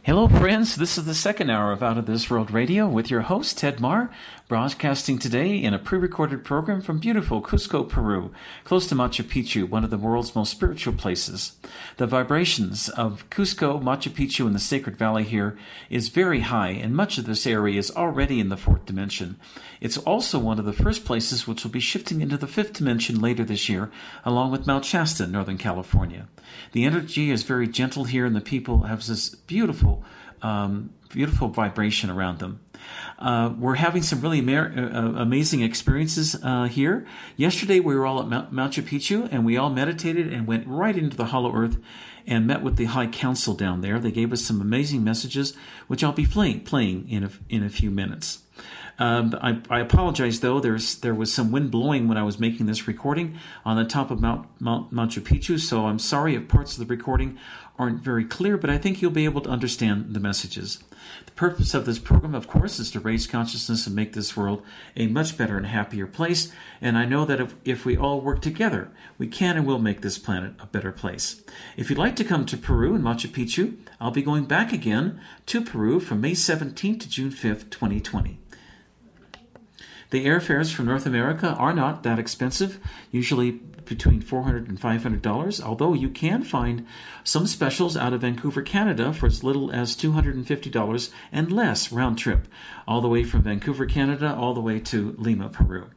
Hello, friends. This is the second hour of Out of This World Radio with your host, Ted Marr, broadcasting today in a pre-recorded program from beautiful Cusco, Peru, close to Machu Picchu, one of the world's most spiritual places. The vibrations of Cusco, Machu Picchu, and the Sacred Valley here is very high, and much of this area is already in the fourth dimension. It's also one of the first places which will be shifting into the fifth dimension later this year, along with Mount Shasta, Northern California. The energy is very gentle here, and the people have this beautiful vibration around them. We're having some really amazing experiences here. Yesterday, we were all at Machu Picchu, and we all meditated and went right into the Hollow Earth and met with the High Council down there. They gave us some amazing messages, which I'll be playing in a few minutes. I apologize, though. There was some wind blowing when I was making this recording on the top of Mount Machu Picchu, so I'm sorry if parts of the recording aren't very clear, but I think you'll be able to understand the messages. The purpose of this program, of course, is to raise consciousness and make this world a much better and happier place, and I know that if we all work together, we can and will make this planet a better place. If you'd like to come to Peru and Machu Picchu, I'll be going back again to Peru from May 17th to June 5th, 2020. The airfares from North America are not that expensive, usually between $400 and $500, although you can find some specials out of Vancouver, Canada for as little as $250 and less round trip, all the way from Vancouver, Canada, all the way to Lima, Peru.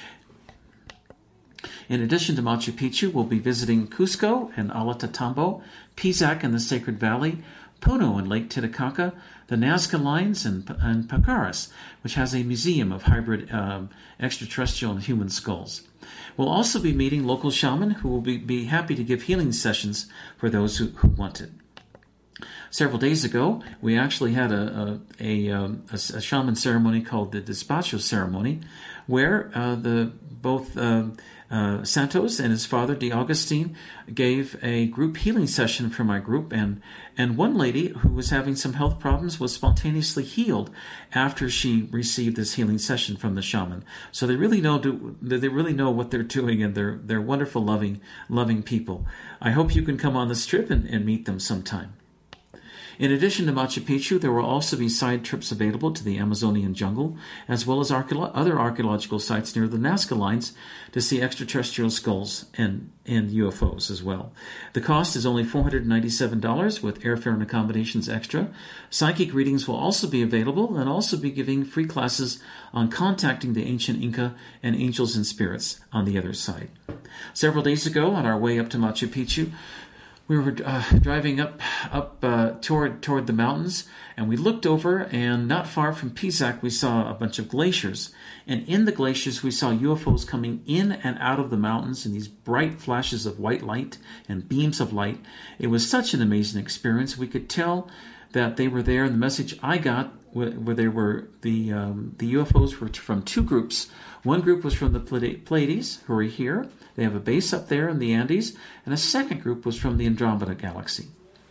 In addition to Machu Picchu, we'll be visiting Cusco and Ollantaytambo, Pisac and the Sacred Valley, Puno and Lake Titicaca, the Nazca Lines, and Pacaras, which has a museum of hybrid extraterrestrial and human skulls. We'll also be meeting local shaman who will be happy to give healing sessions for those who want it. Several days ago, we actually had a shaman ceremony called the Despacho ceremony, where both Santos and his father, De Augustine, gave a group healing session for my group, and one lady who was having some health problems was spontaneously healed after she received this healing session from the shaman. So they really know what they're doing, and they're wonderful, loving people. I hope you can come on this trip and meet them sometime. In addition to Machu Picchu, there will also be side trips available to the Amazonian jungle, as well as other archaeological sites near the Nazca Lines to see extraterrestrial skulls and UFOs as well. The cost is only $497 with airfare and accommodations extra. Psychic readings will also be available, and also be giving free classes on contacting the ancient Inca and angels and spirits on the other side. Several days ago, on our way up to Machu Picchu, we were driving up toward the mountains, and we looked over, and not far from Pisac, we saw a bunch of glaciers. And in the glaciers, we saw UFOs coming in and out of the mountains in these bright flashes of white light and beams of light. It was such an amazing experience. We could tell that they were there, and the message I got where they were the UFOs were from two groups. One group was from the Pleiades, who are here. They have a base up there in the Andes, and a second group was from the Andromeda Galaxy.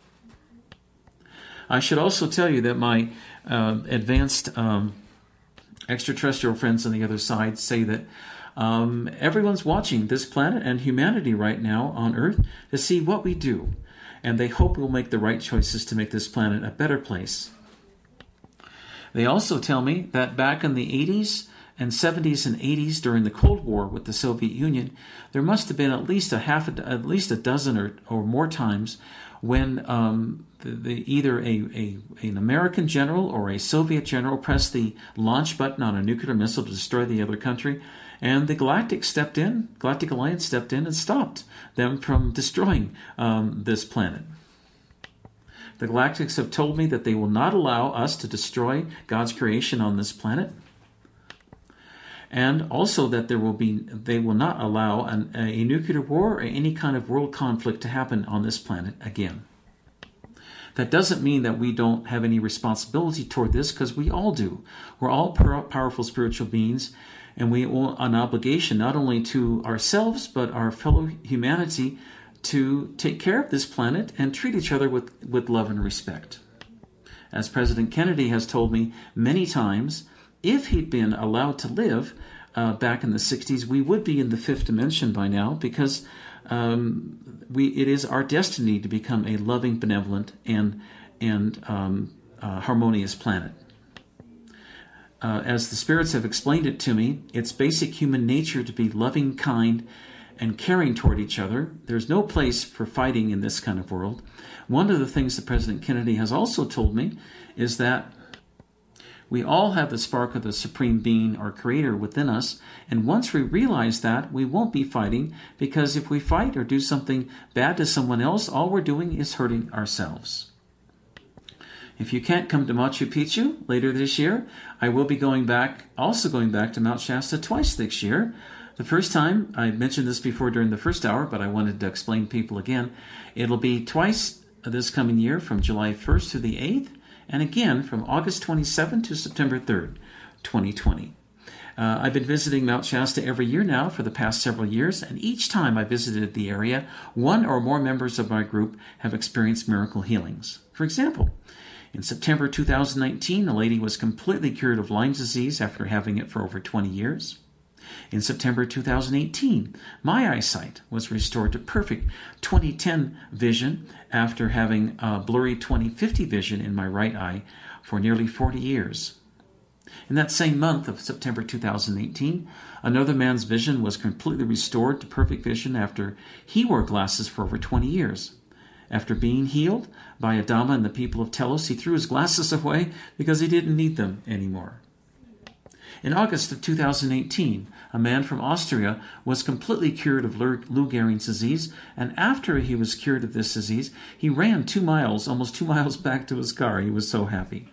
I should also tell you that my advanced extraterrestrial friends on the other side say that everyone's watching this planet and humanity right now on Earth to see what we do, and they hope we'll make the right choices to make this planet a better place. They also tell me that back in the 80s and 70s and 80s during the Cold War with the Soviet Union, there must have been at least a dozen or more times when either an American general or a Soviet general pressed the launch button on a nuclear missile to destroy the other country, and the Galactic Alliance stepped in and stopped them from destroying this planet. The Galactics have told me that they will not allow us to destroy God's creation on this planet, and also that they will not allow a nuclear war or any kind of world conflict to happen on this planet again. That doesn't mean that we don't have any responsibility toward this, because we all do. We're all powerful spiritual beings, and we owe an obligation not only to ourselves but our fellow humanity to take care of this planet and treat each other with love and respect. As President Kennedy has told me many times, if he'd been allowed to live back in the 60s, we would be in the fifth dimension by now, because it is our destiny to become a loving, benevolent, and and harmonious planet. As the spirits have explained it to me, it's basic human nature to be loving, kind, and caring toward each other. There's no place for fighting in this kind of world. One of the things that President Kennedy has also told me is that we all have the spark of the Supreme Being or Creator within us, and once we realize that, we won't be fighting, because if we fight or do something bad to someone else, all we're doing is hurting ourselves. If you can't come to Machu Picchu later this year, I will be going back to Mount Shasta twice this year. The first time, I mentioned this before during the first hour, but I wanted to explain to people again. It'll be twice this coming year, from July 1st to the 8th, and again from August 27th to September 3rd, 2020. I've been visiting Mount Shasta every year now for the past several years, and each time I visited the area, one or more members of my group have experienced miracle healings. For example, in September 2019, a lady was completely cured of Lyme disease after having it for over 20 years. In September 2018, my eyesight was restored to perfect 20/10 vision after having blurry 20/50 vision in my right eye for nearly 40 years. In that same month of September 2018, another man's vision was completely restored to perfect vision after he wore glasses for over 20 years. After being healed by Adama and the people of Telos, he threw his glasses away because he didn't need them anymore. In August of 2018, a man from Austria was completely cured of Lou Gehrig's disease, and after he was cured of this disease, he ran almost 2 miles back to his car. He was so happy.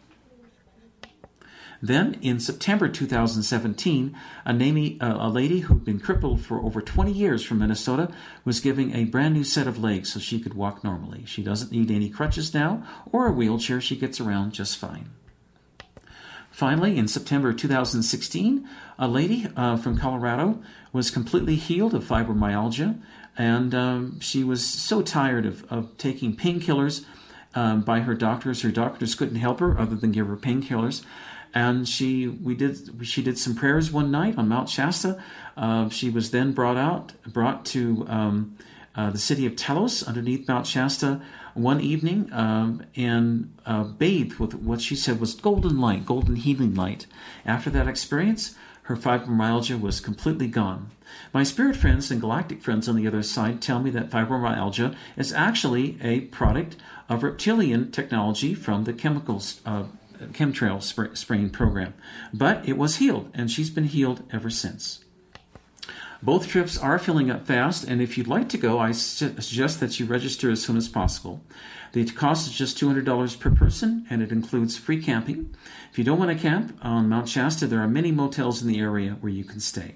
Then, in September 2017, a lady who'd been crippled for over 20 years from Minnesota was given a brand new set of legs so she could walk normally. She doesn't need any crutches now or a wheelchair. She gets around just fine. Finally, in September 2016, a lady from Colorado was completely healed of fibromyalgia, and she was so tired of taking painkillers by her doctors. Her doctors couldn't help her other than give her painkillers. And she did some prayers one night on Mount Shasta. She was then brought to the city of Telos underneath Mount Shasta one evening and bathed with what she said was golden healing light. After that experience, her fibromyalgia was completely gone. My spirit friends and galactic friends on the other side tell me that fibromyalgia is actually a product of reptilian technology from the chemtrail spraying program. But it was healed, and she's been healed ever since. Both trips are filling up fast, and if you'd like to go, I suggest that you register as soon as possible. The cost is just $200 per person, and it includes free camping. If you don't want to camp on Mount Shasta, there are many motels in the area where you can stay.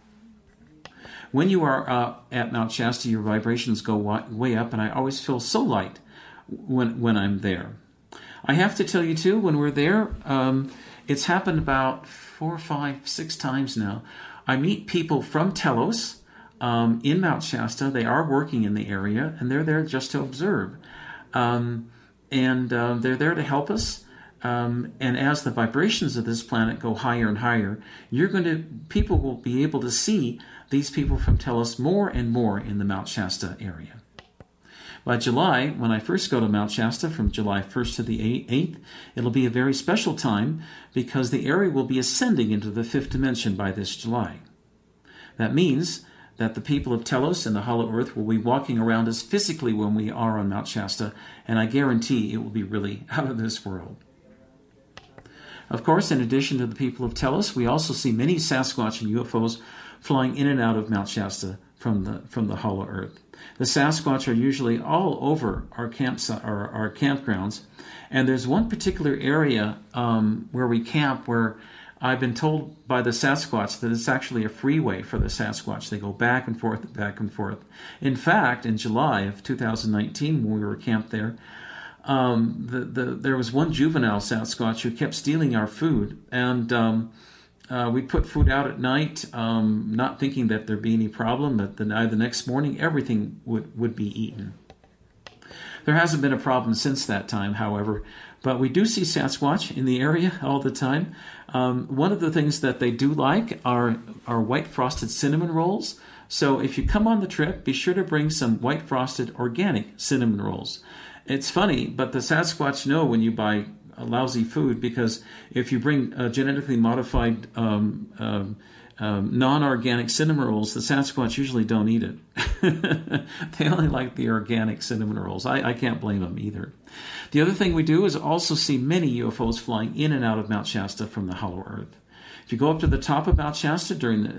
When you are at Mount Shasta, your vibrations go way up, and I always feel so light when I'm there. I have to tell you, too, when we're there, it's happened about 4, 5, 6 times now. I meet people from Telos in Mount Shasta. They are working in the area, and they're there just to observe. And they're there to help us. And as the vibrations of this planet go higher and higher, people will be able to see these people from Telos more and more in the Mount Shasta area. By July, when I first go to Mount Shasta, from July 1st to the 8th, it'll be a very special time because the area will be ascending into the 5th dimension by this July. That means that the people of Telos and the Hollow Earth will be walking around us physically when we are on Mount Shasta, and I guarantee it will be really out of this world. Of course, in addition to the people of Telos, we also see many Sasquatch and UFOs flying in and out of Mount Shasta from the Hollow Earth. The Sasquatch are usually all over our campgrounds, and there's one particular area where we camp where I've been told by the Sasquatch that it's actually a freeway for the Sasquatch. They go back and forth, back and forth. In fact, in July of 2019, when we were camped there, there was one juvenile Sasquatch who kept stealing our food, and we put food out at night, not thinking that there'd be any problem, but the next morning, everything would be eaten. There hasn't been a problem since that time, however, but we do see Sasquatch in the area all the time. One of the things that they do like are white frosted cinnamon rolls. So if you come on the trip, be sure to bring some white frosted organic cinnamon rolls. It's funny, but the Sasquatch know when you buy lousy food, because if you bring genetically modified non-organic cinnamon rolls, the Sasquatch usually don't eat it. They only like the organic cinnamon rolls. I can't blame them either. The other thing we do is also see many UFOs flying in and out of Mount Shasta from the hollow earth. If you go up to the top of Mount Shasta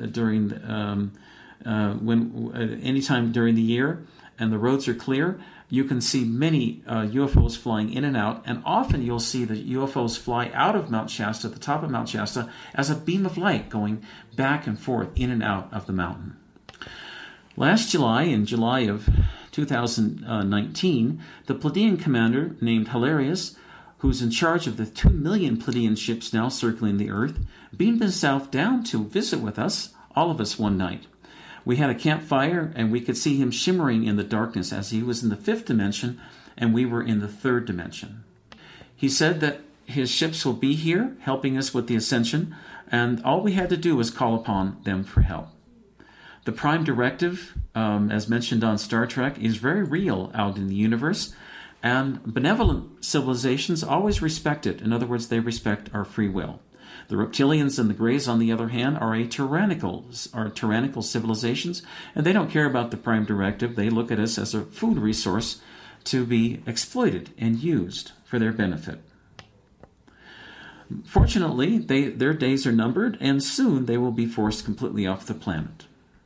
anytime during the year and the roads are clear, you can see many UFOs flying in and out, and often you'll see the UFOs fly out of Mount Shasta, the top of Mount Shasta, as a beam of light going back and forth in and out of the mountain. Last July, in July of 2019, the Pleiadian commander named Hilarius, who's in charge of the 2 million Pleiadian ships now circling the Earth, beamed himself down to visit with us, all of us, one night. We had a campfire, and we could see him shimmering in the darkness as he was in the 5th dimension, and we were in the 3rd dimension. He said that his ships will be here, helping us with the ascension, and all we had to do was call upon them for help. The Prime Directive, as mentioned on Star Trek, is very real out in the universe, and benevolent civilizations always respect it. In other words, they respect our free will. The reptilians and the Greys, on the other hand, are tyrannical civilizations, and they don't care about the Prime Directive. They look at us as a food resource to be exploited and used for their benefit. Fortunately, their days are numbered, and soon they will be forced completely off the planet.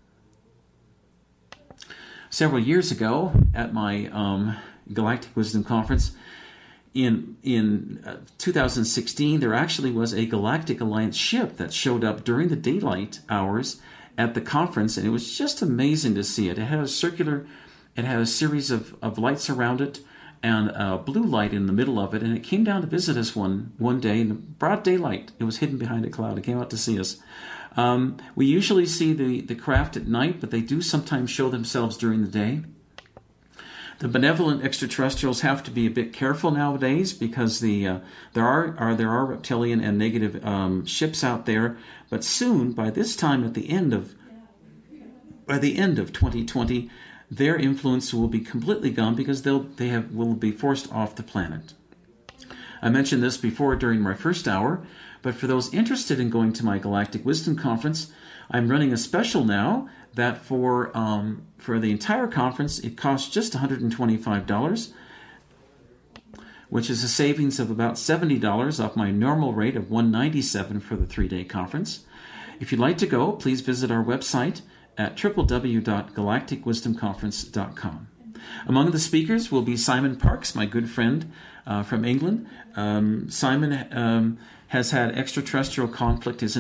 Several years ago, at my Galactic Wisdom Conference, in 2016, there actually was a Galactic Alliance ship that showed up during the daylight hours at the conference, and it was just amazing to see it. It had a series of lights around it, and a blue light in the middle of it, and it came down to visit us one day in broad daylight. It was hidden behind a cloud. It came out to see us. We usually see the craft at night, but they do sometimes show themselves during the day. The benevolent extraterrestrials have to be a bit careful nowadays, because there are reptilian and negative ships out there. But soon, by this time, by the end of 2020, their influence will be completely gone, because will be forced off the planet. I mentioned this before during my first hour, but for those interested in going to my Galactic Wisdom Conference, I'm running a special now that for the entire conference, it costs just $125, which is a savings of about $70 off my normal rate of $197 for the 3-day conference. If you'd like to go, please visit our website at www.galacticwisdomconference.com. Among the speakers will be Simon Parkes, my good friend from England. Simon has had extraterrestrial contact his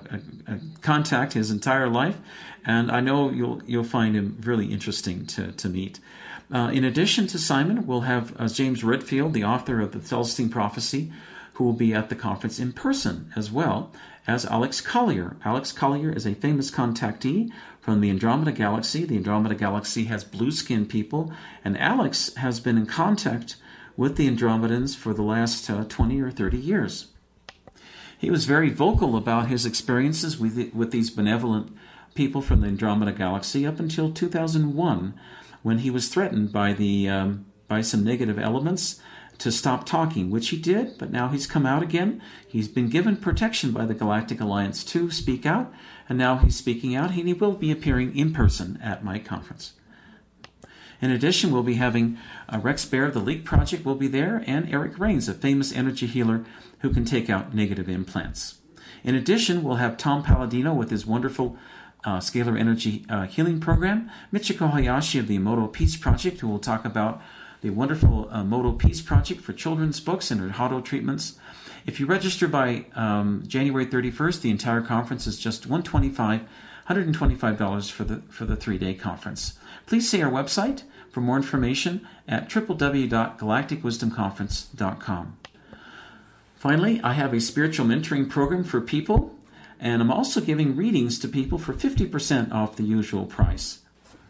entire life, and I know you'll find him really interesting to meet. In addition to Simon, we'll have James Redfield, the author of the Celestine Prophecy, who will be at the conference in person, as well as Alex Collier. Alex Collier is a famous contactee from the Andromeda Galaxy. The Andromeda Galaxy has blue-skinned people, and Alex has been in contact with the Andromedans for the last 20 or 30 years. He was very vocal about his experiences with these benevolent people from the Andromeda Galaxy up until 2001, when he was threatened by some negative elements to stop talking, which he did, but now he's come out again. He's been given protection by the Galactic Alliance to speak out, and now he's speaking out, and he will be appearing in person at my conference. In addition, we'll be having Rex Baer, the Leak Project, will be there, and Eric Rains, a famous energy healer who can take out negative implants. In addition, we'll have Tom Palladino with his wonderful scalar energy healing program, Michiko Hayashi of the Emoto Peace Project, who will talk about the wonderful Emoto Peace Project for children's books and Hado treatments. If you register by January 31st, the entire conference is just $125 for the 3-day conference. Please see our website for more information at www.galacticwisdomconference.com. Finally, I have a spiritual mentoring program for people, and I'm also giving readings to people for 50% off the usual price.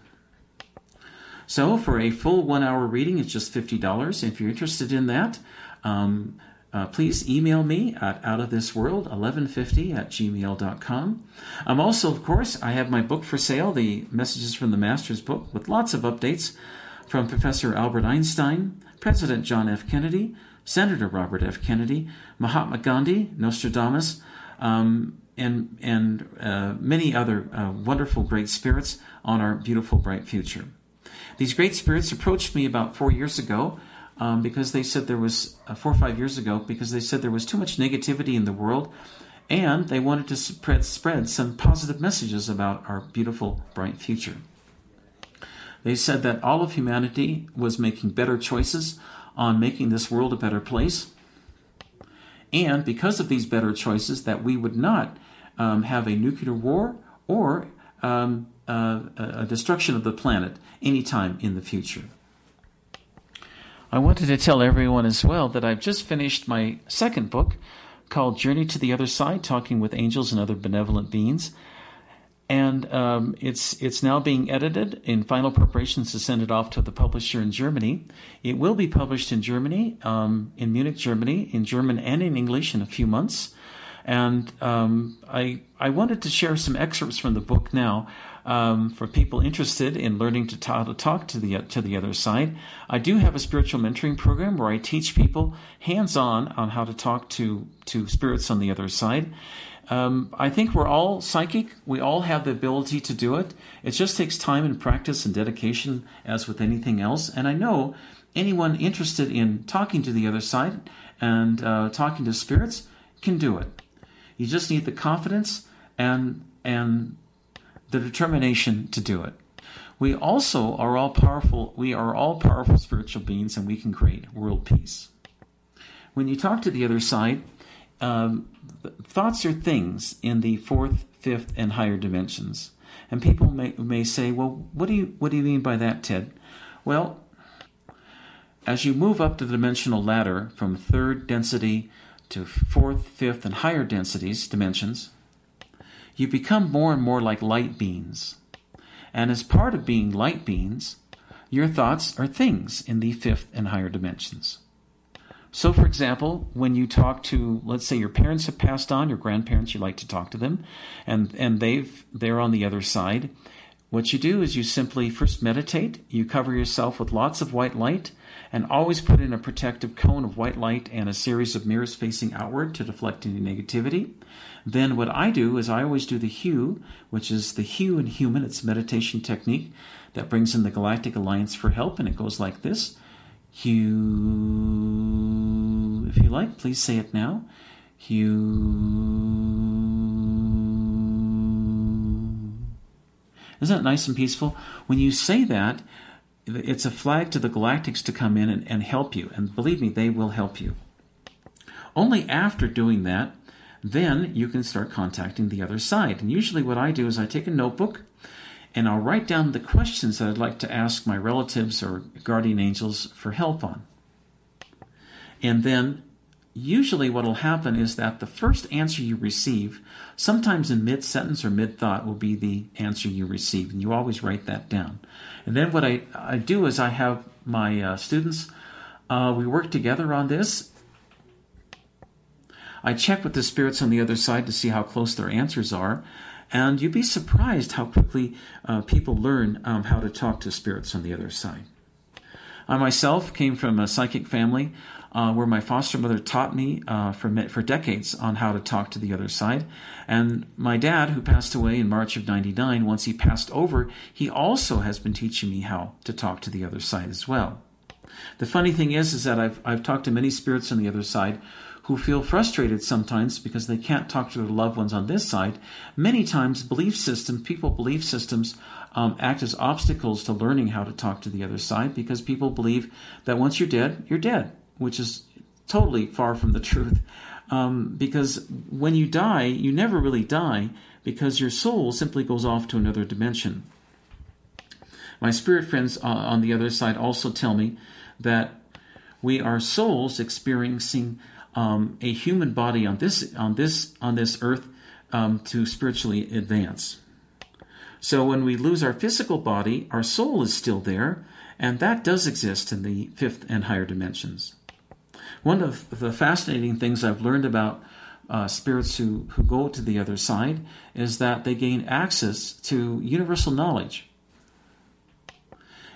So for a full 1-hour reading, it's just $50. If you're interested in that, please email me at outofthisworld1150@gmail.com. I'm also, of course, I have my book for sale, the Messages from the Masters book, with lots of updates from Professor Albert Einstein, President John F. Kennedy, Senator Robert F. Kennedy, Mahatma Gandhi, Nostradamus, and many other wonderful great spirits on our beautiful, bright future. These great spirits approached me about 4 years ago because they said there was, 4 or 5 years ago, because they said there was too much negativity in the world, and they wanted to spread some positive messages about our beautiful, bright future. They said that all of humanity was making better choices on making this world a better place, and because of these better choices, that we would not have a nuclear war or a destruction of the planet anytime in the future. I wanted to tell everyone as well that I've just finished my second book called Journey to the Other Side, Talking with Angels and Other Benevolent Beings. And it's now being edited in final preparations to send it off to the publisher in Germany. It will be published in Germany, in Munich, Germany, in German and in English in a few months. And I wanted to share some excerpts from the book now for people interested in learning how to talk to the other side. I do have a spiritual mentoring program where I teach people hands-on on how to talk to spirits on the other side. I think we're all psychic. We all have the ability to do it. It just takes time and practice and dedication, as with anything else. And I know anyone interested in talking to the other side and talking to spirits can do it. You just need the confidence and the determination to do it. We also are all powerful. We are all powerful spiritual beings, and we can create world peace. When you talk to the other side, thoughts are things in the fourth, fifth, and higher dimensions. And people may say, well, what do you mean by that, Ted? Well, as you move up the dimensional ladder from third density to fourth, fifth, and higher dimensions, you become more and more like light beings. And as part of being light beings, your thoughts are things in the fifth and higher dimensions. So, for example, when you talk to, let's say your parents have passed on, your grandparents, you like to talk to them, and they're on the other side. What you do is you simply first meditate, you cover yourself with lots of white light, and always put in a protective cone of white light and a series of mirrors facing outward to deflect any negativity. Then what I do is I always do the hue, which is the hue in human. It's a meditation technique that brings in the Galactic Alliance for help, and it goes like this. Hue. If you like, please say it now. Hue. Isn't that nice and peaceful? When you say that, it's a flag to the galactics to come in and help you. And believe me, they will help you. Only after doing that, then you can start contacting the other side. And usually what I do is I take a notebook and I'll write down the questions that I'd like to ask my relatives or guardian angels for help on. And then usually what will happen is that the first answer you receive, sometimes in mid-sentence or mid-thought, will be the answer you receive. And you always write that down. And then what I do is I have my students, we work together on this. I check with the spirits on the other side to see how close their answers are. And you'd be surprised how quickly people learn how to talk to spirits on the other side. I myself came from a psychic family where my foster mother taught me for decades on how to talk to the other side. And my dad, who passed away in March of '99, once he passed over, he also has been teaching me how to talk to the other side as well. The funny thing is that I've talked to many spirits on the other side who feel frustrated sometimes because they can't talk to their loved ones on this side. Many times belief systems act as obstacles to learning how to talk to the other side, because people believe that once you're dead, which is totally far from the truth. Because when you die, you never really die, because your soul simply goes off to another dimension. My spirit friends on the other side also tell me that we are souls experiencing a human body on this earth to spiritually advance. So when we lose our physical body, our soul is still there, and that does exist in the fifth and higher dimensions. One of the fascinating things I've learned about spirits who go to the other side is that they gain access to universal knowledge.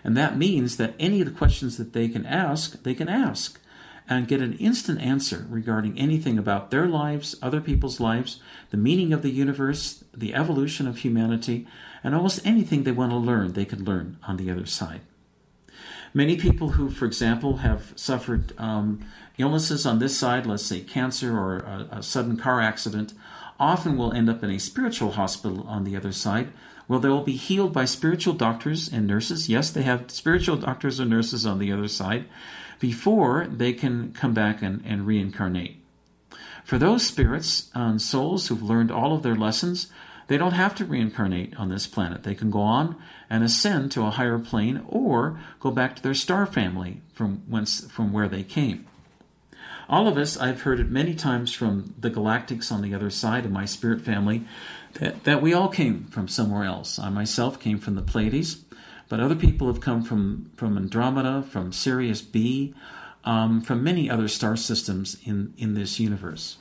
And that means that any of the questions that they can ask and get an instant answer regarding anything about their lives, other people's lives, the meaning of the universe, the evolution of humanity, and almost anything they want to learn, they could learn on the other side. Many people who, for example, have suffered illnesses on this side, let's say cancer or a sudden car accident, often will end up in a spiritual hospital on the other side, where they will be healed by spiritual doctors and nurses. Yes, they have spiritual doctors and nurses on the other side before they can come back and reincarnate. For those spirits and souls who've learned all of their lessons, they don't have to reincarnate on this planet. They can go on and ascend to a higher plane or go back to their star family from where they came. All of us, I've heard it many times from the galactics on the other side of my spirit family, that we all came from somewhere else. I myself came from the Pleiades, but other people have come from Andromeda, from Sirius B, from many other star systems in this universe.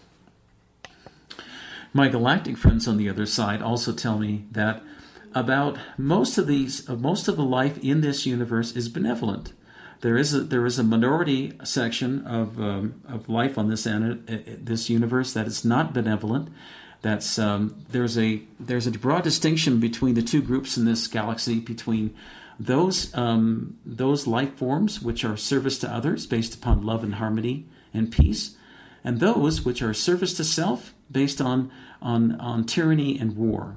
My galactic friends on the other side also tell me that about most of the life in this universe is benevolent. There is a minority section of life on this universe that is not benevolent. That's there's a broad distinction between the two groups in this galaxy, between those life forms which are service to others based upon love and harmony and peace, and those which are service to self based on tyranny and war.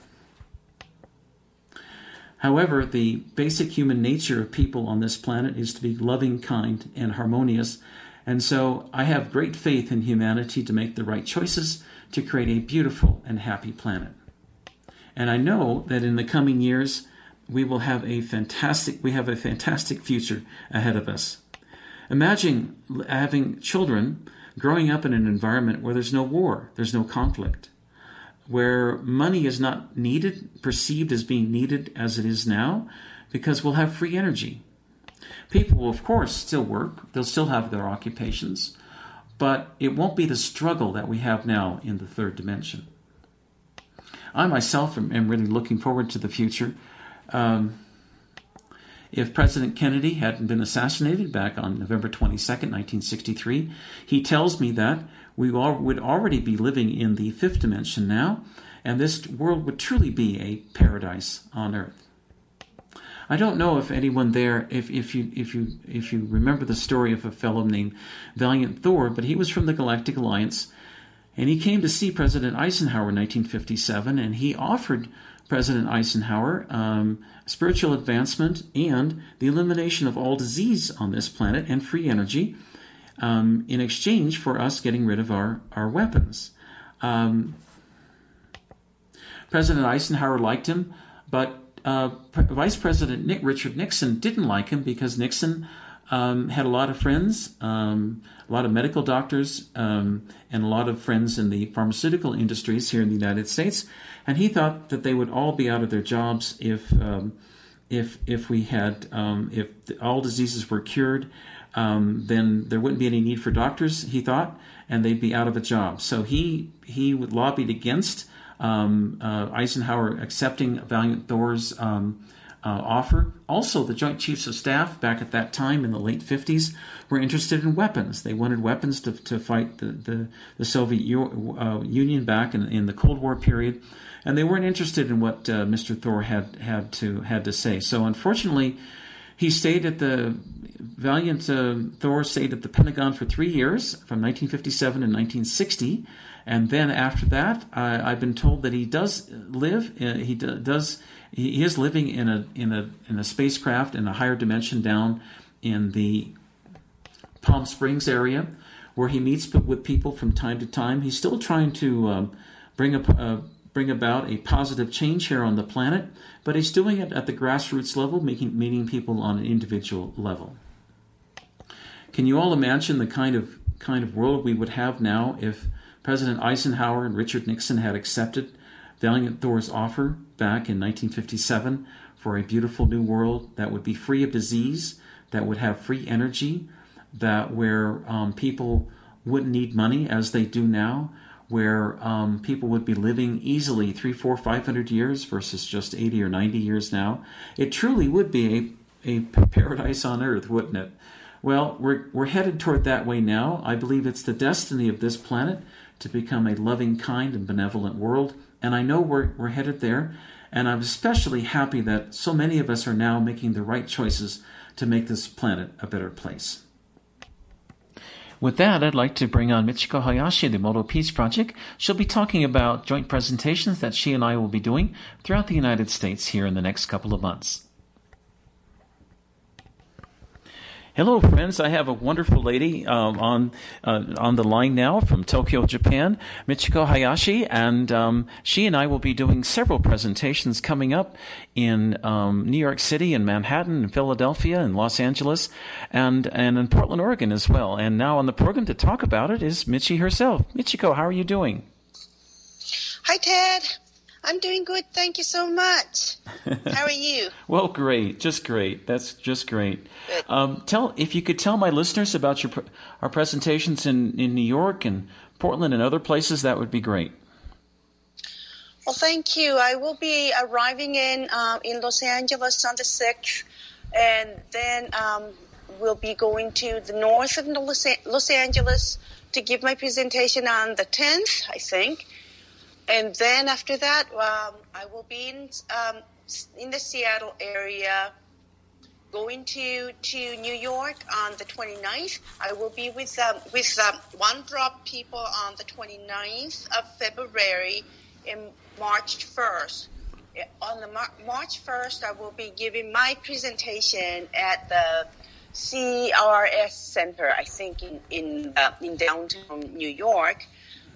However, the basic human nature of people on this planet is to be loving, kind, and harmonious, and so I have great faith in humanity to make the right choices to create a beautiful and happy planet. And I know that in the coming years, we have a fantastic future ahead of us. Imagine having children growing up in an environment where there's no war, there's no conflict, where money is not perceived as being needed as it is now, because we'll have free energy. People will, of course, still work. They'll still have their occupations, but it won't be the struggle that we have now in the third dimension. I myself am really looking forward to the future. If President Kennedy hadn't been assassinated back on November 22nd, 1963, he tells me that we would already be living in the fifth dimension now, and this world would truly be a paradise on Earth. I don't know if anyone there, if you remember the story of a fellow named Valiant Thor, but he was from the Galactic Alliance, and he came to see President Eisenhower in 1957, and he offered President Eisenhower spiritual advancement and the elimination of all disease on this planet and free energy in exchange for us getting rid of our weapons. President Eisenhower liked him, but Vice President Richard Nixon didn't like him because Nixon had a lot of friends, a lot of medical doctors, and a lot of friends in the pharmaceutical industries here in the United States, and he thought that they would all be out of their jobs if all diseases were cured. Then there wouldn't be any need for doctors, he thought, and they'd be out of a job. So he lobbied against Eisenhower accepting Valiant Thor's offer. Also, the Joint Chiefs of Staff back at that time in the late 50s were interested in weapons. They wanted weapons to fight the Soviet Union back in the Cold War period, and they weren't interested in what Mr. Thor had to say. So unfortunately, he stayed at the Valiant Thor stayed at the Pentagon for 3 years, from 1957 to 1960. And then after that, I've been told that he does live. He is living in a spacecraft in a higher dimension down in the Palm Springs area, where he meets with people from time to time. He's still trying to bring about a positive change here on the planet, but he's doing it at the grassroots level, meeting people on an individual level. Can you all imagine the kind of world we would have now if President Eisenhower and Richard Nixon had accepted Valiant Thor's offer back in 1957 for a beautiful new world that would be free of disease, that would have free energy, where people wouldn't need money as they do now, where people would be living easily 300, 400, 500 years versus just 80 or 90 years now. It truly would be a paradise on earth, wouldn't it? Well, we're headed toward that way now. I believe it's the destiny of this planet to become a loving, kind, and benevolent world, and I know we're headed there. And I'm especially happy that so many of us are now making the right choices to make this planet a better place. With that, I'd like to bring on Michiko Hayashi of the Moto Peace Project. She'll be talking about joint presentations that she and I will be doing throughout the United States here in the next couple of months. Hello, friends. I have a wonderful lady on the line now from Tokyo, Japan, Michiko Hayashi, and she and I will be doing several presentations coming up in New York City and Manhattan and Philadelphia and Los Angeles and in Portland, Oregon as well. And now on the program to talk about it is Michi herself. Michiko, how are you doing? Hi, Ted. I'm doing good. Thank you so much. How are you? Well, great. Just great. That's just great. If you could tell my listeners about our presentations in New York and Portland and other places, that would be great. Well, thank you. I will be arriving in Los Angeles on the 6th, and then we'll be going to the north of Los Angeles to give my presentation on the 10th, I think. And then after that, I will be in the Seattle area, going to New York on the 29th. I will be with One Drop people on the 29th of February and March 1st. On the March 1st, I will be giving my presentation at the CRS Center, I think in downtown New York.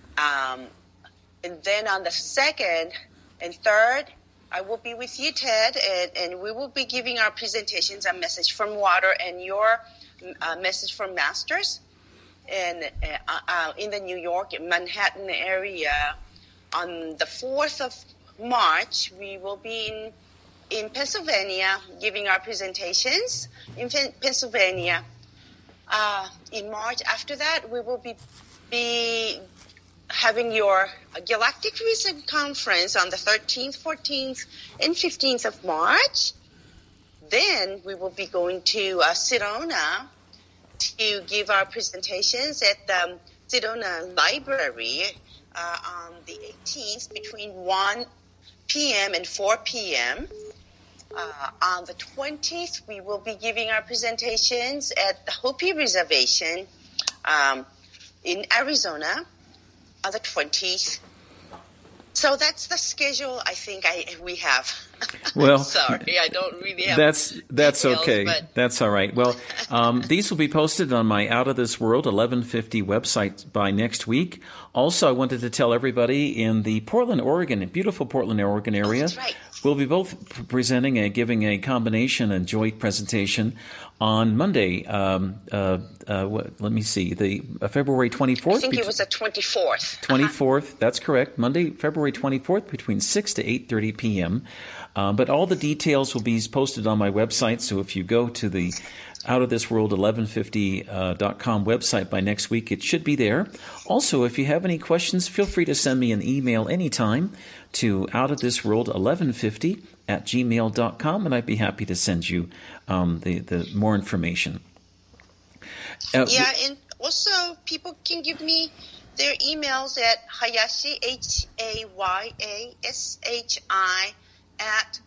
And then on the 2nd and 3rd, I will be with you, Ted, and we will be giving our presentations, a message from water and your message from Masters. And in the New York, Manhattan area, on the 4th of March, we will be in Pennsylvania giving our presentations in Pennsylvania. In March after that, we will be having your Galactic Reset Conference on the 13th, 14th, and 15th of March. Then we will be going to Sedona to give our presentations at the Sedona Library on the 18th between 1 p.m. and 4 p.m. On the 20th, we will be giving our presentations at the Hopi Reservation in Arizona on the 20th. So that's the schedule I think we have. Well, sorry, I don't really have that's details, okay. But that's all right. Well, these will be posted on my Out of This World 1150 website by next week. Also, I wanted to tell everybody in the Portland, Oregon, beautiful Portland, Oregon area, that's right. We'll be both giving a combination and joint presentation on Monday. Let me see, the February 24th. I think it was the 24th. 24th, that's correct. Monday, February 24th, between 6 to 8:30 p.m. But all the details will be posted on my website. So if you go to the outofthisworld1150.com website by next week, it should be there. Also, if you have any questions, feel free to send me an email anytime to outofthisworld1150@gmail.com, and I'd be happy to send you the more information. And also people can give me their emails at Hayashi, HAYASHI, at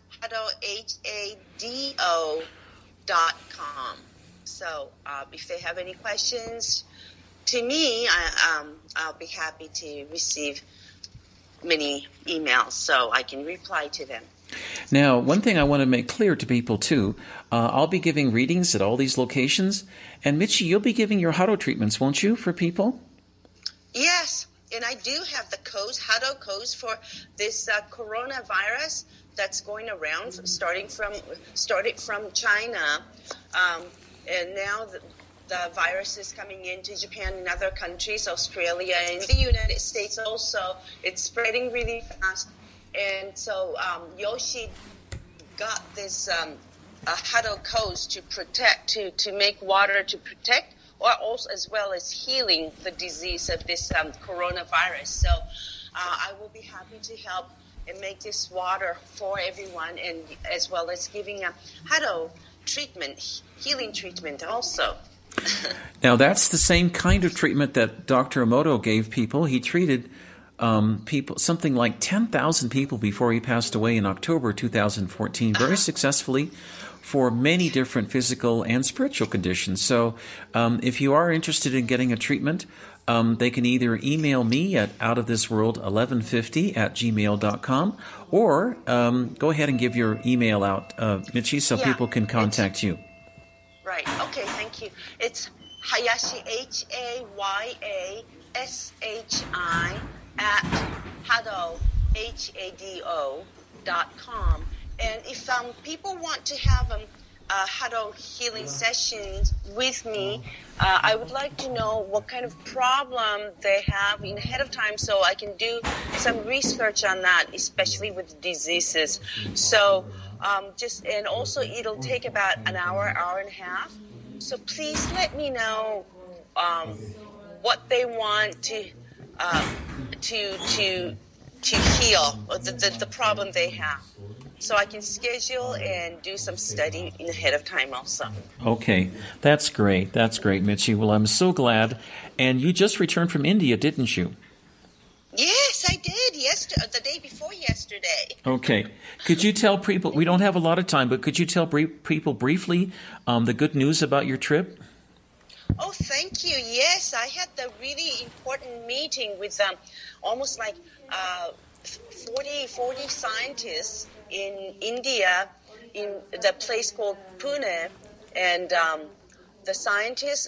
HADO.com. So if they have any questions to me, I'll be happy to receive many emails so I can reply to them. Now, one thing I want to make clear to people, too, I'll be giving readings at all these locations. And, Michi, you'll be giving your Hado treatments, won't you, for people? Yes, and I do have the codes, Hado codes for this coronavirus that's going around, started from China, and now the virus is coming into Japan and other countries, Australia and the United States also. It's spreading really fast. And so Yoshi got this Hado codes to protect, to make water to protect, or also as well as healing the disease of this coronavirus. So I will be happy to help and make this water for everyone, and as well as giving a Hado treatment, healing treatment also. Now, that's the same kind of treatment that Dr. Emoto gave people. He treated people, something like 10,000 people before he passed away in October 2014, very successfully for many different physical and spiritual conditions. So if you are interested in getting a treatment, they can either email me at outofthisworld1150@gmail.com or go ahead and give your email out, Michi, so people can contact you. Right. Okay, thank you. It's Hayashi, HAYASHI @hado, HADO.com. And if people want to have Hado healing sessions with me, I would like to know what kind of problem they have ahead of time so I can do some research on that, especially with diseases. So and also it'll take about an hour and a half. So please let me know what they want to heal, or the problem they have. So I can schedule and do some study ahead of time also. Okay. That's great. That's great, Michi. Well, I'm so glad. And you just returned from India, didn't you? Yes, I did. The day before yesterday. Okay. Could you tell people, we don't have a lot of time, but could you tell people briefly the good news about your trip? Oh, thank you. Yes, I had the really important meeting with almost like 40 scientists in India, in the place called Pune, and the scientists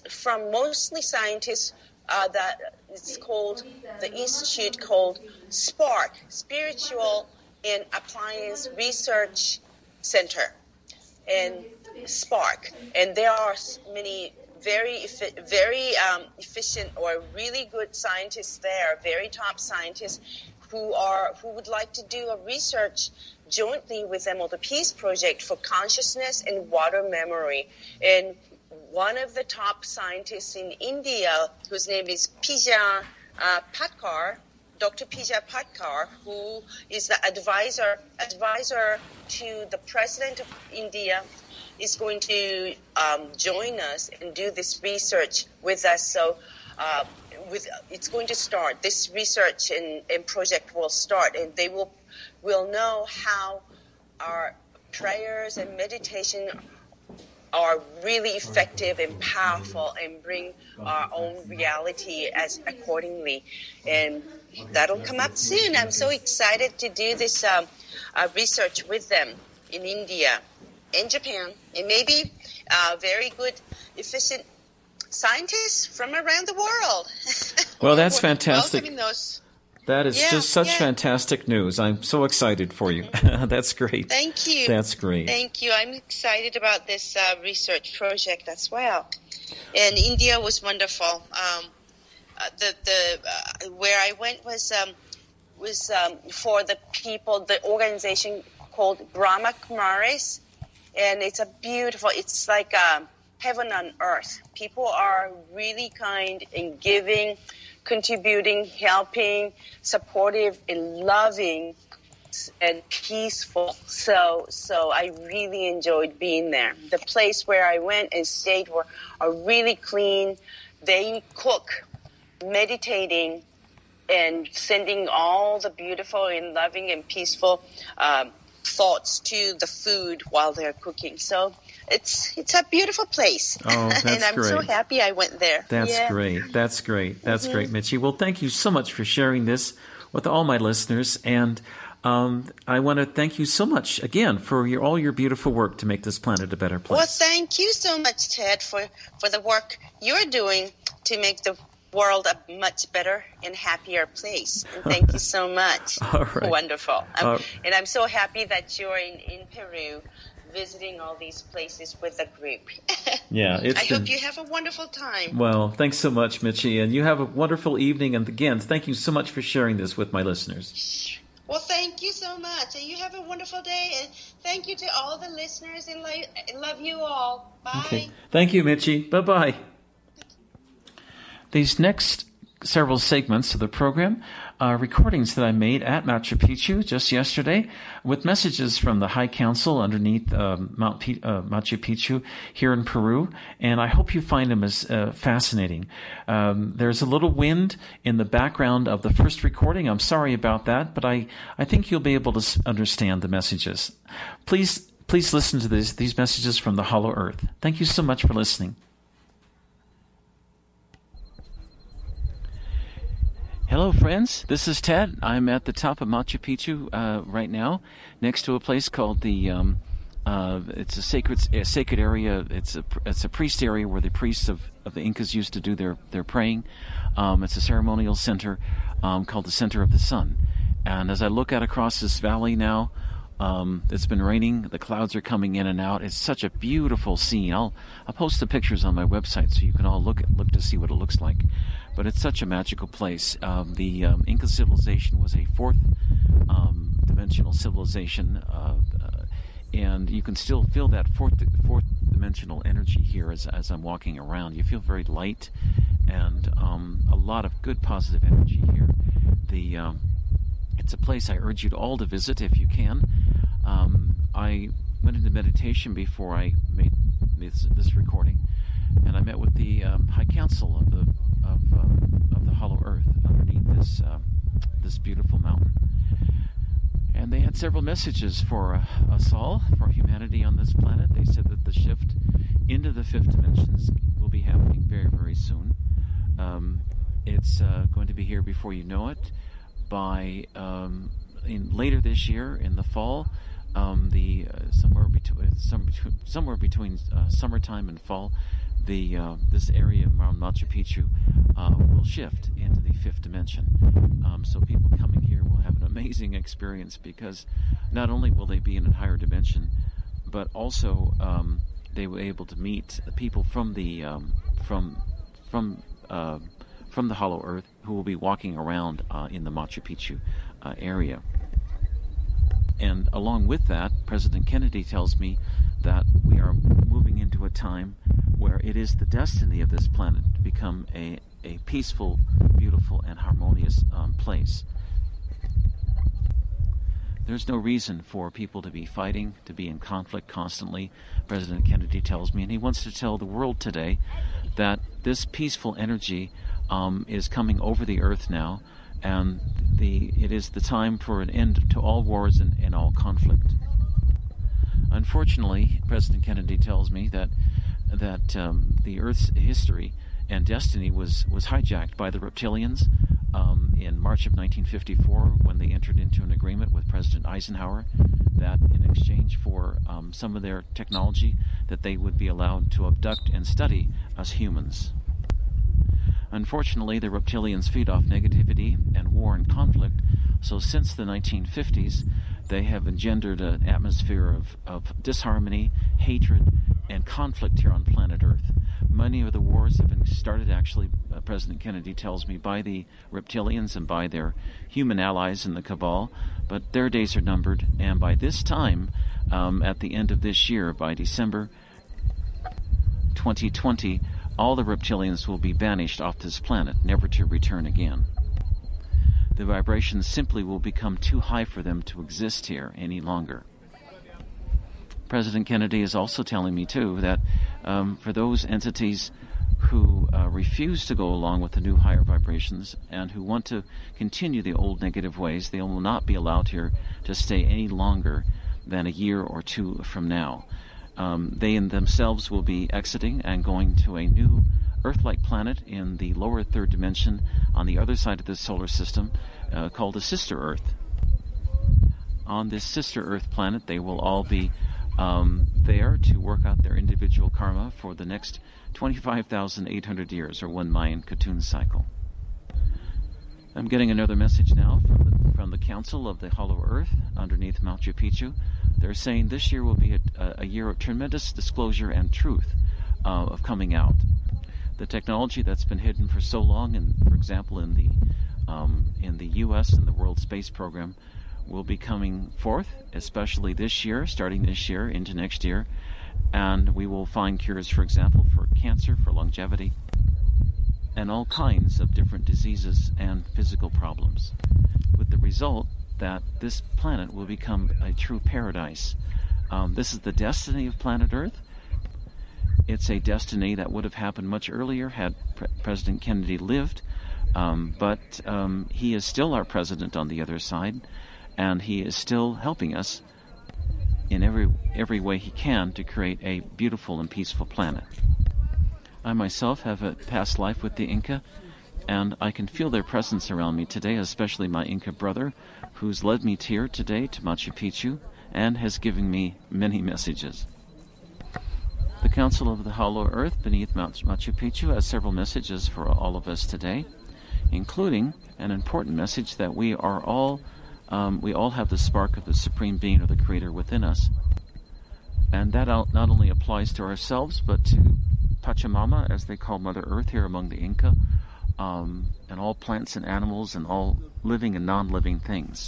that it's called the institute called SPARC, Spiritual and Appliance Research Center, and SPARC, and there are many very efficient or really good scientists there, very top scientists who would like to do a research jointly with them on the Peace Project for consciousness and water memory. And one of the top scientists in India, whose name is Pija Patkar, Dr. Pija Patkar, who is the advisor to the President of India, is going to join us and do this research with us. So it's going to start. This research and project will start, and they will know how our prayers and meditation are really effective and powerful and bring our own reality as accordingly. And that'll come up soon. I'm so excited to do this research with them in India and Japan, and maybe very good, efficient scientists from around the world. Well, that's fantastic. Welcoming those. That is just such fantastic news. I'm so excited for you. That's great. Thank you. That's great. Thank you. I'm excited about this research project as well. And India was wonderful. Where I went was for the people, the organization called Brahma Kumaris, and it's it's like heaven on earth. People are really kind and giving, contributing, helping, supportive, and loving, and peaceful. So I really enjoyed being there. The place where I went and stayed are really clean. They cook, meditating, and sending all the beautiful and loving and peaceful thoughts to the food while they're cooking. So it's a beautiful place. Oh, that's and I'm great. so happy I went there. That's great. That's great. That's great, Michi. Well, thank you so much for sharing this with all my listeners. And I want to thank you so much again for all your beautiful work to make this planet a better place. Well, thank you so much, Ted, for the work you're doing to make the world a much better and happier place. And thank you so much. All right. Wonderful. And I'm so happy that you're in Peru visiting all these places with the group. Yeah, I hope you have a wonderful time. Well, thanks so much, Michi, and you have a wonderful evening. And again, thank you so much for sharing this with my listeners. Well, thank you so much, and you have a wonderful day. And thank you to all the listeners, and love you all. Bye. Okay. Thank you, Michi. Bye-bye. These next several segments of the program, recordings that I made at Machu Picchu just yesterday with messages from the High Council underneath Machu Picchu here in Peru, and I hope you find them as fascinating. There's a little wind in the background of the first recording. I'm sorry about that, but I think you'll be able to understand the messages. Please listen to these messages from the Hollow Earth. Thank you so much for listening. Hello, friends. This is Ted. I'm at the top of Machu Picchu right now, next to a place called the. It's a sacred area. It's a priest area where the priests of the Incas used to do their praying. It's a ceremonial center called the Center of the Sun. And as I look out across this valley now, it's been raining. The clouds are coming in and out. It's such a beautiful scene. I'll post the pictures on my website so you can all look to see what it looks like. But it's such a magical place. The Inca civilization was a fourth dimensional civilization, and you can still feel that fourth dimensional energy here as I'm walking around. You feel very light and a lot of good positive energy here. It's a place I urge you to all to visit if you can. I went into meditation before I made this recording, and I met with the High Council of the Hollow Earth underneath this beautiful mountain, and they had several messages for us all, for humanity on this planet. They said that the shift into the fifth dimensions will be happening very, very soon. It's going to be here before you know it. By later this year in the fall, somewhere between summertime and fall, this area around Machu Picchu will shift into the fifth dimension. So people coming here will have an amazing experience, because not only will they be in a higher dimension, but also they were able to meet people from the Hollow Earth who will be walking around in the Machu Picchu area. And along with that, President Kennedy tells me that we are moving into a time where it is the destiny of this planet to become a peaceful, beautiful, and harmonious place. There's no reason for people to be fighting, to be in conflict constantly, President Kennedy tells me, and he wants to tell the world today that this peaceful energy is coming over the earth now, and it is the time for an end to all wars and all conflict. Unfortunately, President Kennedy tells me that the Earth's history and destiny was hijacked by the reptilians in March of 1954, when they entered into an agreement with President Eisenhower that in exchange for some of their technology, that they would be allowed to abduct and study us humans. Unfortunately, the reptilians feed off negativity and war and conflict, so since the 1950s, they have engendered an atmosphere of disharmony, hatred, and conflict here on planet Earth. Many of the wars have been started, actually, President Kennedy tells me, by the reptilians and by their human allies in the cabal, but their days are numbered, and by this time, at the end of this year, by December 2020, all the reptilians will be banished off this planet, never to return again. The vibrations simply will become too high for them to exist here any longer. President Kennedy is also telling me, too, that for those entities who refuse to go along with the new higher vibrations and who want to continue the old negative ways, they will not be allowed here to stay any longer than a year or two from now. They in themselves will be exiting and going to a new Earth-like planet in the lower third dimension on the other side of the solar system called a sister Earth. On this sister Earth planet, they will all be there to work out their individual karma for the next 25,800 years, or one Mayan Katun cycle. I'm getting another message now from the Council of the Hollow Earth underneath Machu Picchu. They're saying this year will be a year of tremendous disclosure and truth of coming out. The technology that's been hidden for so long, and for example in the U.S. and the World Space Program, will be coming forth, especially this year, starting this year into next year, and we will find cures, for example, for cancer, for longevity, and all kinds of different diseases and physical problems, with the result that this planet will become a true paradise. This is the destiny of planet Earth. It's a destiny that would have happened much earlier had President Kennedy lived, but he is still our president on the other side, and he is still helping us in every way he can to create a beautiful and peaceful planet. I myself have a past life with the Inca, and I can feel their presence around me today, especially my Inca brother, who's led me here today to Machu Picchu and has given me many messages. The Council of the Hollow Earth beneath Machu Picchu has several messages for all of us today, including an important message that we all have the spark of the Supreme Being or the Creator within us. And that not only applies to ourselves, but to Pachamama, as they call Mother Earth here among the Inca, and all plants and animals and all living and non-living things.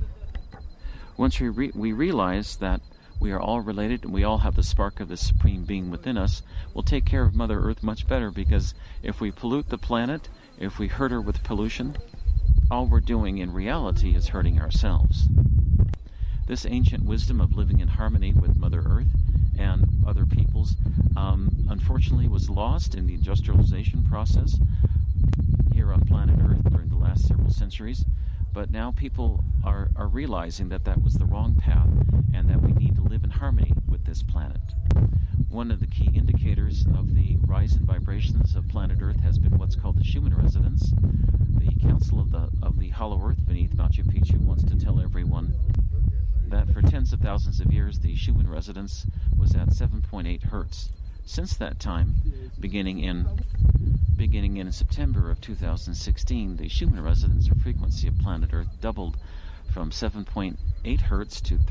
Once we realize that we are all related and we all have the spark of the Supreme Being within us, we'll take care of Mother Earth much better, because if we pollute the planet, if we hurt her with pollution, all we're doing in reality is hurting ourselves. This ancient wisdom of living in harmony with Mother Earth and other peoples unfortunately was lost in the industrialization process here on planet Earth during the last several centuries. But now people are realizing that was the wrong path and that we need to live in harmony with this planet. One of the key indicators of the rise in vibrations of planet Earth has been what's called the Schumann resonance. The Council of the Hollow Earth beneath Machu Picchu wants to tell everyone that for tens of thousands of years the Schumann resonance was at 7.8 hertz. Since that time, beginning in September of 2016, the Schumann resonance or frequency of planet Earth doubled from 7.8 hertz to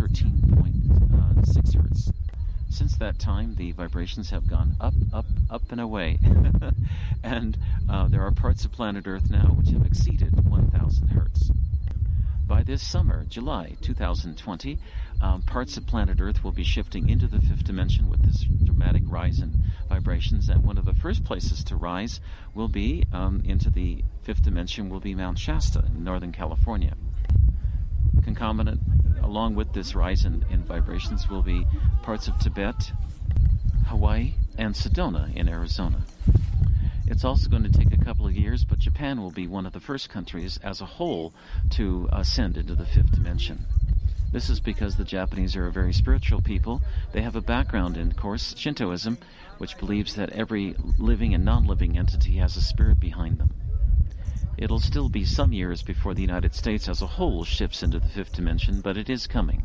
13.6 hertz. Since that time, the vibrations have gone up, up, up and away. And there are parts of planet Earth now which have exceeded 1,000 hertz. By this summer, July 2020, parts of planet Earth will be shifting into the fifth dimension with this dramatic rise in vibrations, and one of the first places to rise will be into the fifth dimension will be Mount Shasta in Northern California. Concomitant along with this rise in vibrations will be parts of Tibet, Hawaii, and Sedona in Arizona. It's also going to take a couple of years, but Japan will be one of the first countries as a whole to ascend into the fifth dimension. This is because the Japanese are a very spiritual people. They have a background in, of course, Shintoism, which believes that every living and non-living entity has a spirit behind them. It'll still be some years before the United States as a whole shifts into the fifth dimension, but it is coming.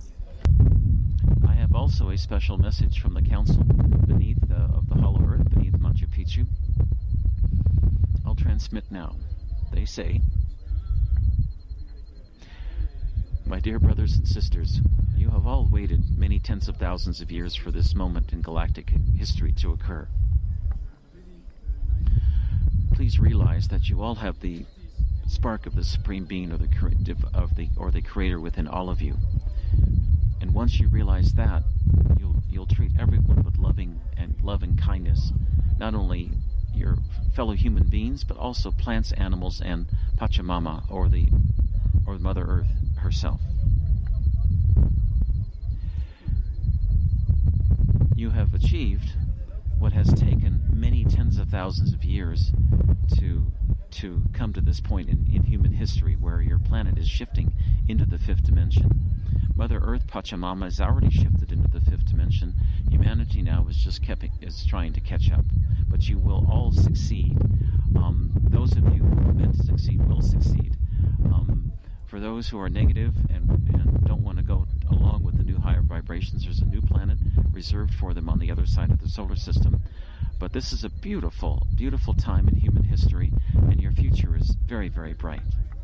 I have also a special message from the Council of the Hollow Earth beneath Machu Picchu. I'll transmit now. They say, "My dear brothers and sisters, you have all waited many tens of thousands of years for this moment in galactic history to occur. Please realize that you all have the spark of the Supreme Being or the Creator within all of you. And once you realize that, you'll treat everyone with love and kindness, not only your fellow human beings, but also plants, animals, and Pachamama, or Mother Earth herself. You have achieved what has taken many tens of thousands of years to come to this point in human history, where your planet is shifting into the fifth dimension. Mother Earth, Pachamama, has already shifted into the fifth dimension. Humanity now is trying to catch up, but you will all succeed. Those of you who are meant to succeed will succeed. For those who are negative and don't want to go along with the new higher vibrations, there's a new planet reserved for them on the other side of the solar system. But this is a beautiful, beautiful time in human history, and your future is very, very bright.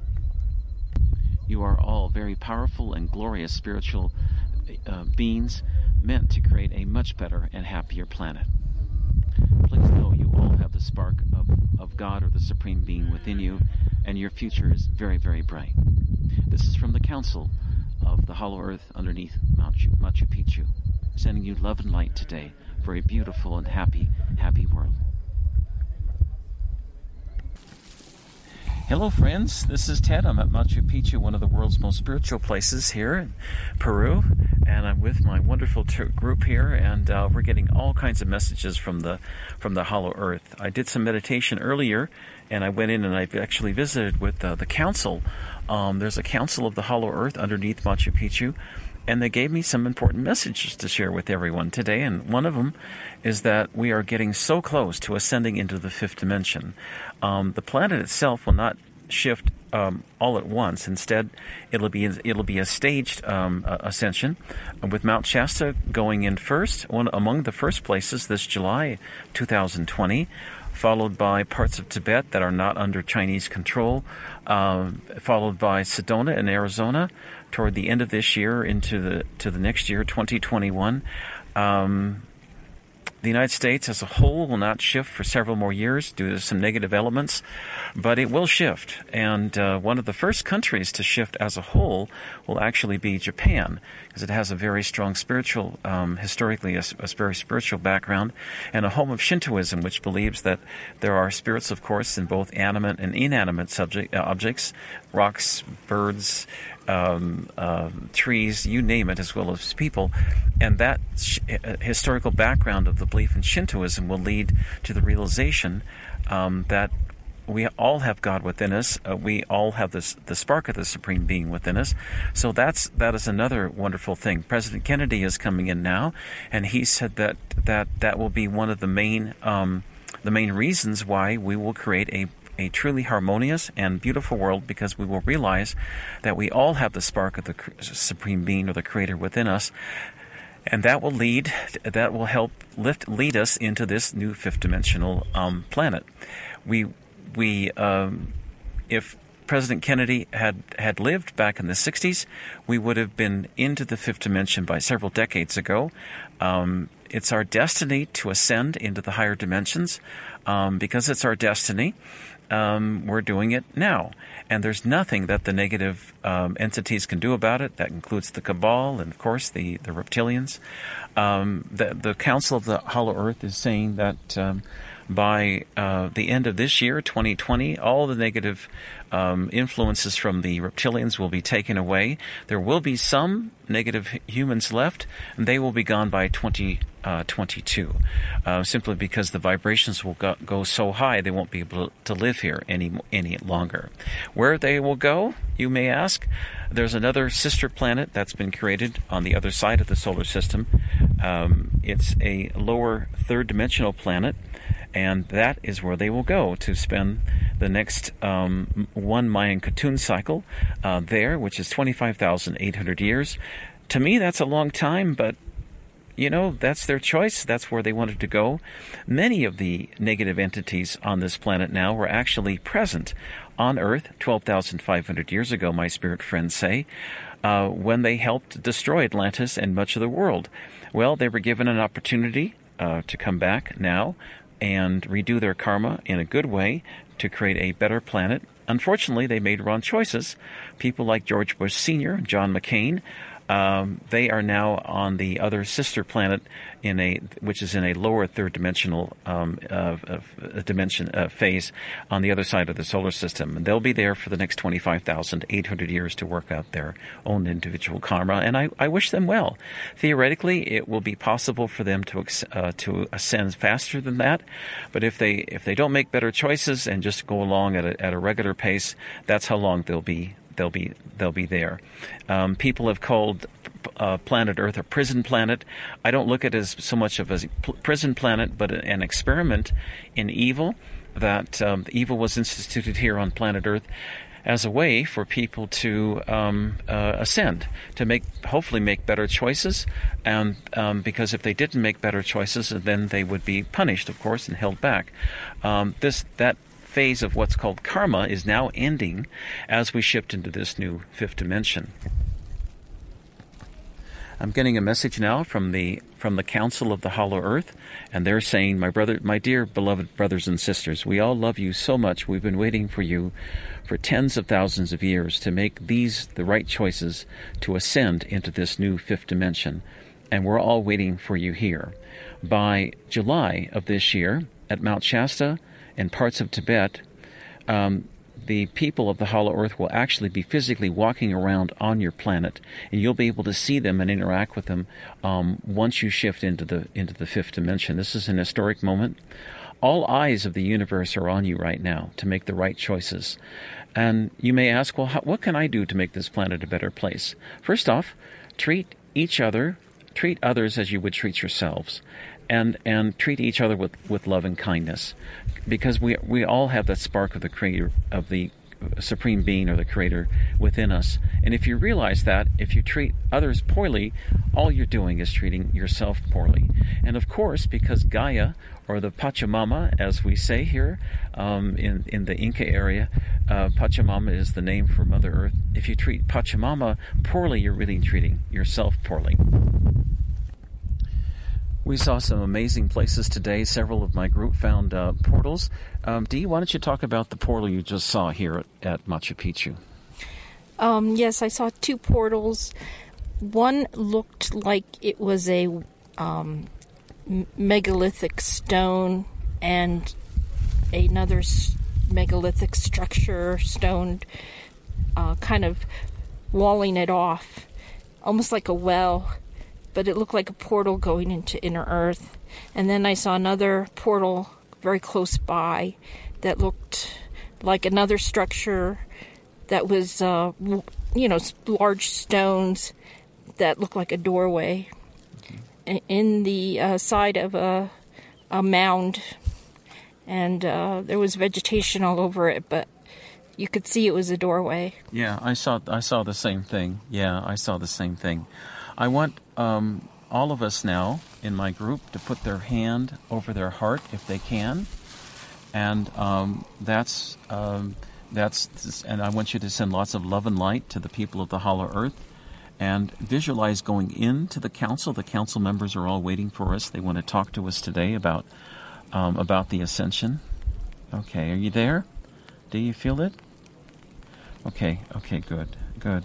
You are all very powerful and glorious spiritual beings meant to create a much better and happier planet. Please know you all have the spark of God or the Supreme Being within you, and your future is very, very bright. This is from the Council of the Hollow Earth underneath Machu Picchu, sending you love and light today for a beautiful and happy world. Hello, friends. This is Ted. I'm at Machu Picchu, one of the world's most spiritual places here in Peru, and I'm with my wonderful group here, and we're getting all kinds of messages from the Hollow Earth. I did some meditation earlier, and I went in and I actually visited with the council. There's a council of the Hollow Earth underneath Machu Picchu, and they gave me some important messages to share with everyone today, and one of them is that we are getting so close to ascending into the fifth dimension. The planet itself will not shift all at once. Instead, it'll be a staged ascension, with Mount Shasta going in first, among the first places this July 2020, followed by parts of Tibet that are not under Chinese control, followed by Sedona in Arizona toward the end of this year into the next year, 2021. The United States as a whole will not shift for several more years due to some negative elements, but it will shift. And one of the first countries to shift as a whole will actually be Japan, because it has a very strong spiritual, historically a very spiritual background, and a home of Shintoism, which believes that there are spirits, of course, in both animate and inanimate objects, rocks, birds, trees, you name it, as well as people. And that historical background of the belief in Shintoism will lead to the realization that we all have God within us. We all have the spark of the Supreme Being within us. So that is another wonderful thing. President Kennedy is coming in now, and he said that will be one of the main reasons why we will create a truly harmonious and beautiful world, because we will realize that we all have the spark of the Supreme Being or the Creator within us, and that will lead us into this new fifth dimensional planet. If President Kennedy had lived back in the 60s, we would have been into the fifth dimension by several decades ago. It's our destiny to ascend into the higher dimensions. Because it's our destiny, we're doing it now. And there's nothing that the negative entities can do about it. That includes the Cabal and, of course, the reptilians. The Council of the Hollow Earth is saying that by the end of this year, 2020, all the negative influences from the reptilians will be taken away. There will be some negative humans left, and they will be gone by 2022, simply because the vibrations will go so high they won't be able to live here any longer. Where they will go, you may ask. There's another sister planet that's been created on the other side of the solar system. It's a lower third-dimensional planet, and that is where they will go to spend the next one Mayan Katun cycle there, which is 25,800 years. To me, that's a long time, but that's their choice. That's where they wanted to go. Many of the negative entities on this planet now were actually present on Earth 12,500 years ago, my spirit friends say, when they helped destroy Atlantis and much of the world. Well, they were given an opportunity to come back now and redo their karma in a good way to create a better planet. Unfortunately, they made wrong choices. People like George Bush Sr., John McCain, they are now on the other sister planet which is in a lower third dimensional phase on the other side of the solar system. And they'll be there for the next 25,800 years to work out their own individual karma. And I wish them well. Theoretically, it will be possible for them to ascend faster than that. But if they don't make better choices and just go along at a regular pace, that's how long they'll be there. People have called planet Earth a prison planet. I don't look at it as so much of a prison planet, but an experiment in evil. That evil was instituted here on planet Earth as a way for people to ascend, to hopefully make better choices. And because if they didn't make better choices, then they would be punished, of course, and held back. That phase of what's called karma is now ending as we shift into this new fifth dimension. I'm getting a message now from the Council of the Hollow Earth, and they're saying, my dear beloved brothers and sisters, we all love you so much. We've been waiting for you for tens of thousands of years to make these the right choices to ascend into this new fifth dimension, and we're all waiting for you here. By July of this year, at Mount Shasta and parts of Tibet, the people of the Hollow Earth will actually be physically walking around on your planet, and you'll be able to see them and interact with them once you shift into the fifth dimension. This is an historic moment. All eyes of the universe are on you right now to make the right choices. And you may ask, well, what can I do to make this planet a better place? First off, treat others as you would treat yourselves, and treat each other with love and kindness, because we all have that spark of the Creator, of the Supreme Being or the Creator within us. And if you realize that, if you treat others poorly, all you're doing is treating yourself poorly. And of course, because Gaia, or the Pachamama, as we say here in the Inca area, Pachamama is the name for Mother Earth. If you treat Pachamama poorly, you're really treating yourself poorly. We saw some amazing places today. Several of my group found portals. Dee, why don't you talk about the portal you just saw here at Machu Picchu? Yes, I saw 2 portals. One looked like it was a megalithic stone, and another megalithic structure, stone, kind of walling it off, almost like a well. But it looked like a portal going into inner Earth. And then I saw another portal very close by that looked like another structure that was, large stones that looked like a doorway in the side of a mound. And there was vegetation all over it, but you could see it was a doorway. Yeah, I saw the same thing. I want all of us now in my group to put their hand over their heart if they can, and that's and I want you to send lots of love and light to the people of the Hollow Earth, and visualize going into the council. The council members are all waiting for us. They want to talk to us today about the ascension. Okay, are you there? Do you feel it? Okay, good.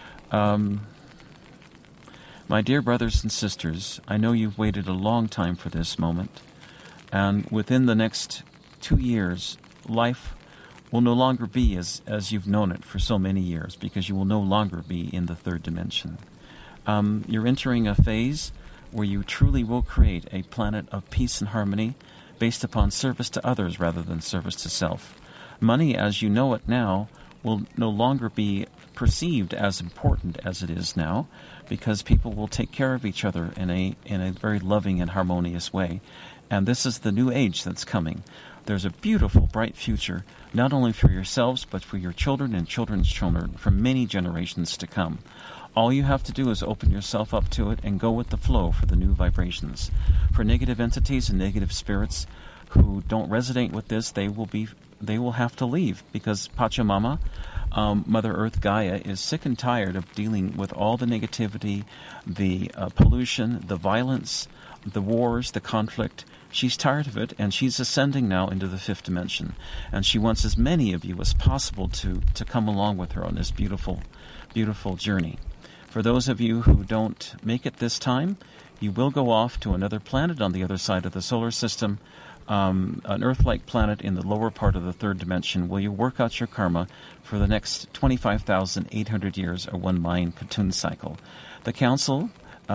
My dear brothers and sisters, I know you've waited a long time for this moment, and within the next 2 years, life will no longer be as you've known it for so many years, because you will no longer be in the third dimension. You're entering a phase where you truly will create a planet of peace and harmony based upon service to others rather than service to self. Money, as you know it now, will no longer be perceived as important as it is now, because people will take care of each other in a very loving and harmonious way. And this is the new age that's coming. There's a beautiful, bright future, not only for yourselves, but for your children and children's children for many generations to come. All you have to do is open yourself up to it and go with the flow for the new vibrations. For negative entities and negative spirits who don't resonate with this, they will have to leave, because Pachamama, Mother Earth Gaia, is sick and tired of dealing with all the negativity, the pollution, the violence, the wars, the conflict. She's tired of it, and she's ascending now into the fifth dimension. And she wants as many of you as possible to come along with her on this beautiful, beautiful journey. For those of you who don't make it this time, you will go off to another planet on the other side of the solar system, an Earth-like planet in the lower part of the third dimension, where you work out your karma for the next 25,800 years, or one Mayan Katun cycle. The Council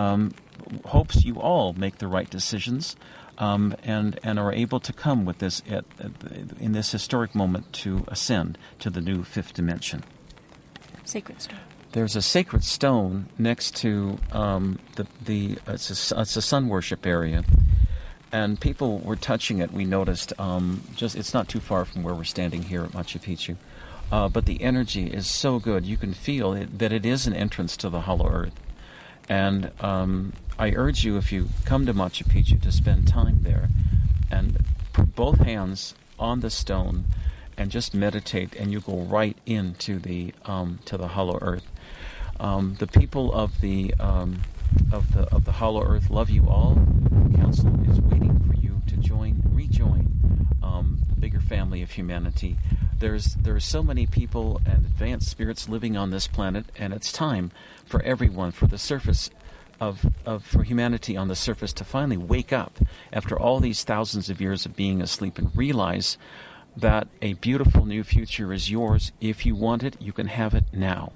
hopes you all make the right decisions and are able to come with this in this historic moment to ascend to the new fifth dimension. Sacred stone. There's a sacred stone next to it's a sun worship area. And people were touching it, we noticed. It's not too far from where we're standing here at Machu Picchu. But the energy is so good. You can feel that it is an entrance to the Hollow Earth. And I urge you, if you come to Machu Picchu, to spend time there and put both hands on the stone and just meditate, and you go right into the to the Hollow Earth. The people of the Hollow Earth love you all. The Council is waiting for you to rejoin the bigger family of humanity. There are so many people and advanced spirits living on this planet, and it's time for everyone, for the surface for humanity on the surface, to finally wake up after all these thousands of years of being asleep and realize that a beautiful new future is yours. If you want it, you can have it now.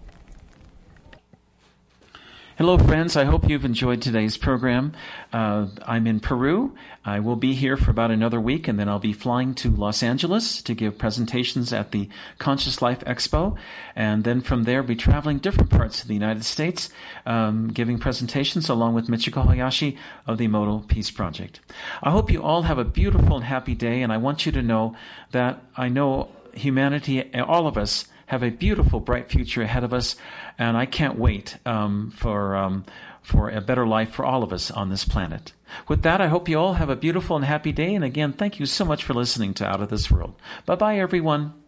Hello, friends. I hope you've enjoyed today's program. I'm in Peru. I will be here for about another week, and then I'll be flying to Los Angeles to give presentations at the Conscious Life Expo. And then from there, be traveling different parts of the United States, giving presentations along with Michiko Hayashi of the Emoto Peace Project. I hope you all have a beautiful and happy day, and I want you to know that I know humanity, all of us, have a beautiful, bright future ahead of us, and I can't wait for a better life for all of us on this planet. With that, I hope you all have a beautiful and happy day, and again, thank you so much for listening to Out of This World. Bye-bye, everyone.